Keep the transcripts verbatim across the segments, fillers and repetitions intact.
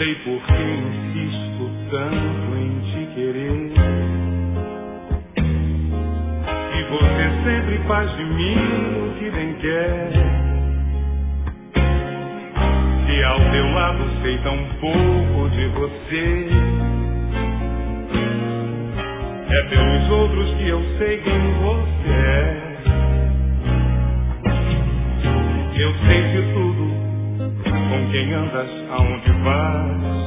sei por que insisto tanto em te querer. E você sempre faz de mim o que bem quer. Se ao teu lado sei tão pouco de você, é pelos outros que eu sei quem você é. Eu sei de tudo, com quem andas, aonde vais,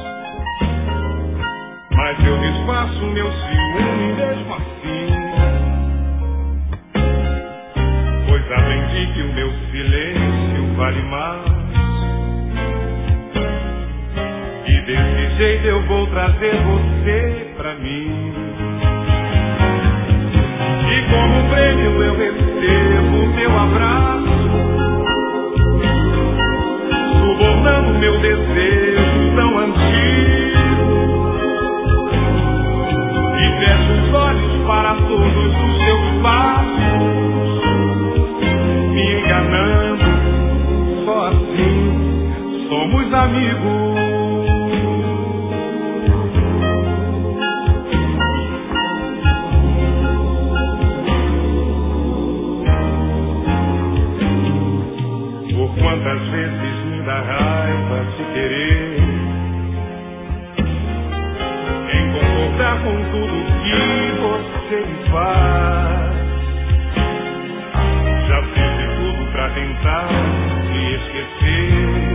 mas eu desfaço meu ciúme mesmo assim, pois aprendi que o meu silêncio vale mais. E desse jeito eu vou trazer você pra mim. E como prêmio eu recebo o teu abraço, subornando meu desejo tão antigo. E fecho os olhos para todos os teus passos, me enganando, só assim somos amigos. Quantas vezes me dá raiva te querer, em concordar com tudo que você me faz. Já fiz de tudo pra tentar te esquecer.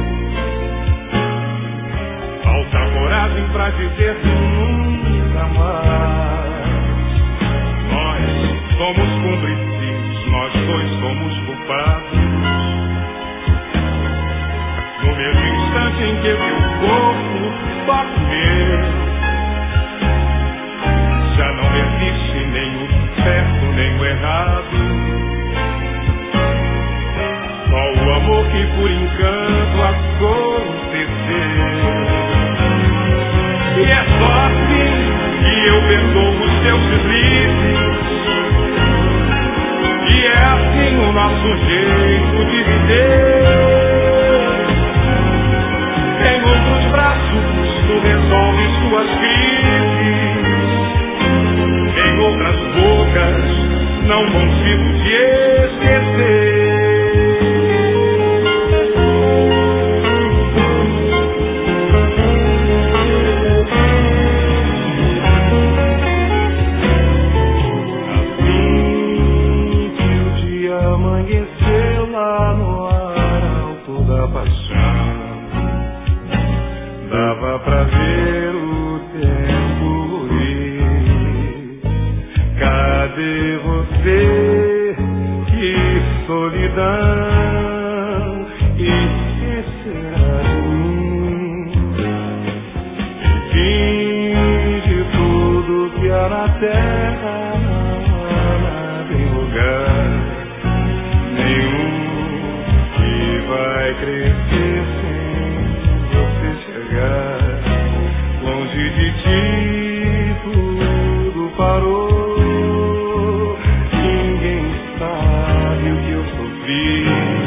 Falta coragem pra dizer que nunca mais. Nós somos cúmplices, nós dois somos culpados. No mesmo instante em que meu corpo toca o meu, já não existe nem o certo nem o errado. Só o amor que por encanto aconteceu. E é só assim que eu perdoo os teus deslizes. E é assim o nosso jeito de viver. Em outros braços tu resolves suas crises, em outras bocas não consigo te esquecer. Assim que o dia amanheceu lá no arauto da paixão, dava pra ver o tempo ir. Cadê você? Que solidão! E que será de mim? Fim de tudo que há na terra, não há nada em lugar nenhum que vai crescer sem longe de ti. Tudo parou, ninguém sabe o que eu sofri.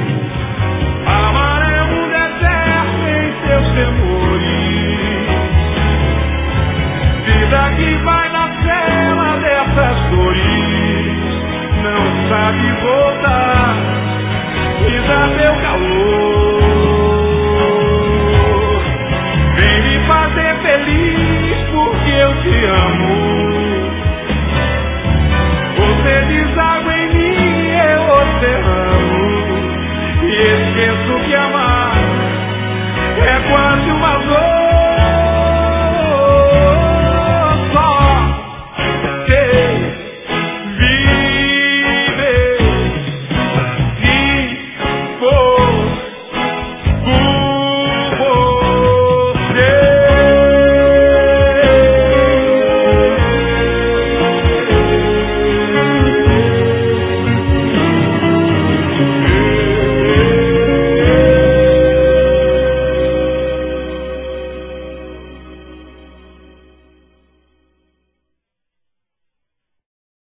Amar é um deserto em seus temores, vida que vai na cela dessas dores, não sabe voltar, me dá teu calor.